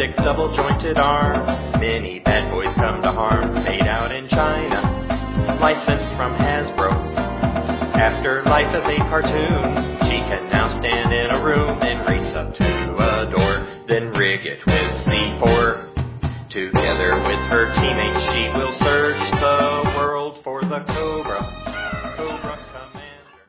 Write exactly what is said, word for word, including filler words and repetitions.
stick, double-jointed arms. Many bad boys come to harm. Made out in China, licensed from Hasbro. After life as a cartoon, she can now stand in a room and race up to a door, then rig it with C four. Together with her teammate